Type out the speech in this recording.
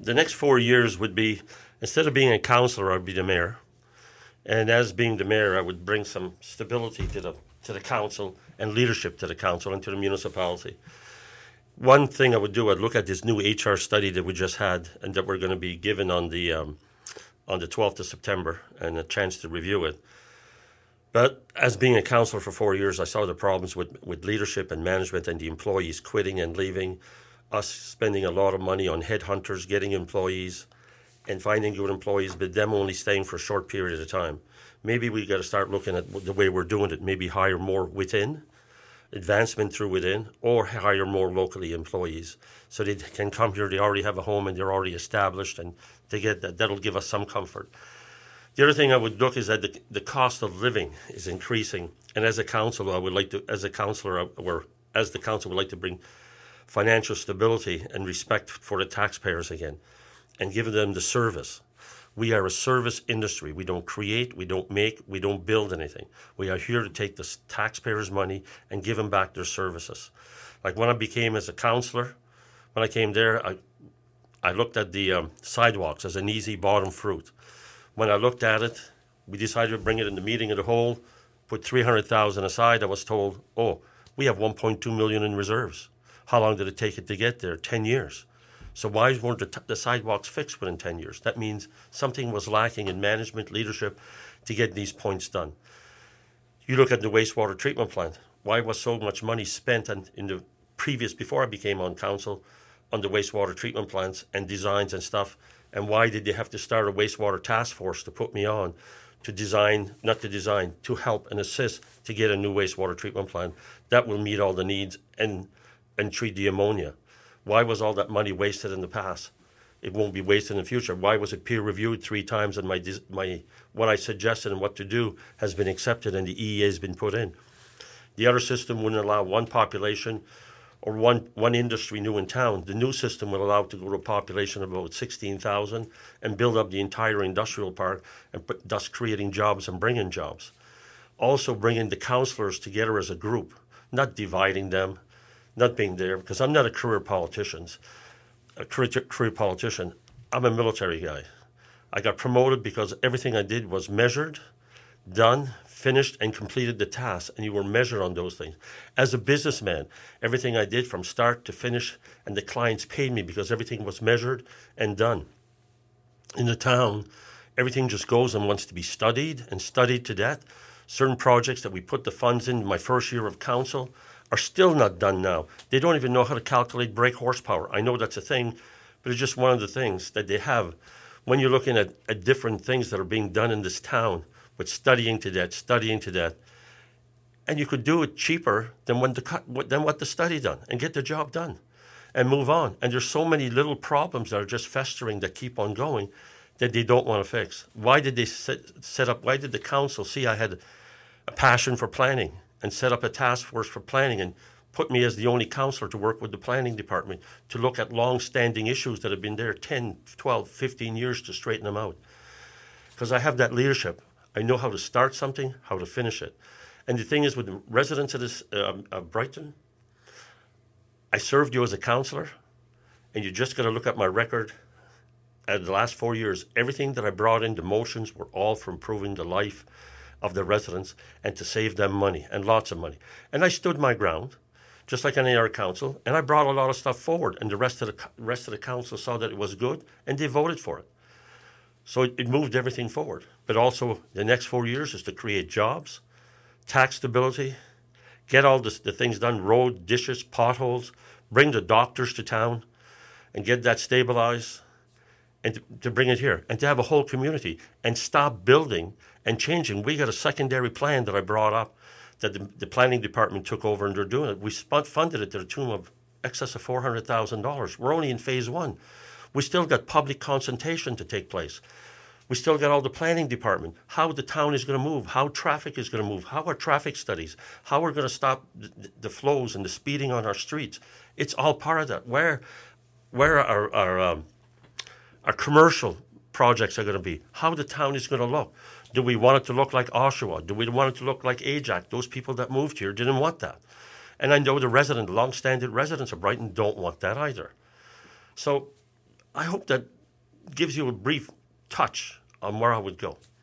the next 4 years would be, instead of being a councillor, I'd be the mayor. And as being the mayor, I would bring some stability to the council and leadership to the council and to the municipality. One thing I would do, I'd look at this new HR study that we just had and that we're going to be given on the 12th of September and a chance to review it. But as being a councillor for 4 years, I saw the problems with leadership and management and the employees quitting and leaving, us spending a lot of money on headhunters, getting employees and finding good employees, but them only staying for a short period of time. Maybe we got to start looking at the way we're doing it, maybe hire more within, advancement through within, or hire more locally employees. So they can come here, they already have a home and they're already established, and they get that. That'll give us some comfort. The other thing I would look is that the cost of living is increasing. And as a council, I would like to, as a councillor, or as the council would like to bring financial stability and respect for the taxpayers again and give them the service. We are a service industry. We don't create, we don't make, we don't build anything. We are here to take the taxpayers' money and give them back their services. Like when I became as a councillor, when I came there, I looked at the sidewalks as an easy bottom fruit. When I looked at it, we decided to bring it in the meeting of the whole, put 300,000 aside. I was told, oh, we have 1.2 million in reserves. How long did it take it to get there? 10 years. So why weren't the sidewalks fixed within 10 years? That means something was lacking in management, leadership to get these points done. You look at the wastewater treatment plant. Why was so much money spent in the previous, before I became on council, on the wastewater treatment plants and designs and stuff? And why did they have to start a wastewater task force to put me on to design, not to design, to help and assist to get a new wastewater treatment plant that will meet all the needs and treat the ammonia? Why was all that money wasted in the past? It won't be wasted in the future. Why was it peer reviewed 3 times and my what I suggested and what to do has been accepted and the EEA has been put in? The other system wouldn't allow one population or one industry new in town. The new system would allow it to go to a population of about 16,000 and build up the entire industrial park, and thus creating jobs and bringing jobs. Also bringing the councillors together as a group, not dividing them, not being there, because I'm not a career politician. I'm a military guy. I got promoted because everything I did was measured, done, finished, and completed the task, and you were measured on those things. As a businessman, everything I did from start to finish, and the clients paid me because everything was measured and done. In the town, everything just goes and wants to be studied and studied to death. Certain projects that we put the funds in my first year of council are still not done now. They don't even know how to calculate brake horsepower. I know that's a thing, but it's just one of the things that they have. When you're looking at different things that are being done in this town, with studying to death, and you could do it cheaper than what the study done, and get the job done, and move on. And there's so many little problems that are just festering that keep on going that they don't want to fix. Why did they set up? Why did the council see I had a passion for planning and set up a task force for planning and put me as the only councillor to work with the planning department to look at long-standing issues that have been there 10, 12, 15 years to straighten them out? Because I have that leadership. I know how to start something, how to finish it. And the thing is, with the residents of this of Brighton, I served you as a councillor, and you just got to look at my record. The last 4 years, everything that I brought in, the motions were all for improving the life of the residents and to save them money, and lots of money. And I stood my ground, just like any other council, and I brought a lot of stuff forward, and the rest of the council saw that it was good, and they voted for it. So it moved everything forward. But also, the next 4 years is to create jobs, tax stability, get all the things done, road, dishes, potholes, bring the doctors to town, and get that stabilized, and to bring it here, and to have a whole community, and stop building and changing. We got a secondary plan that I brought up that the planning department took over, and they're doing it. We funded it to the tune of excess of $400,000. We're only in phase 1. We still got public consultation to take place. We still got all the planning department, how the town is going to move, how traffic is going to move, how our traffic studies, how we're going to stop the flows and the speeding on our streets. It's all part of that. Where our commercial projects are going to be, how the town is going to look. Do we want it to look like Oshawa? Do we want it to look like Ajax? Those people that moved here didn't want that. And I know the long-standing residents of Brighton don't want that either. So I hope that gives you a brief touch on where I would go.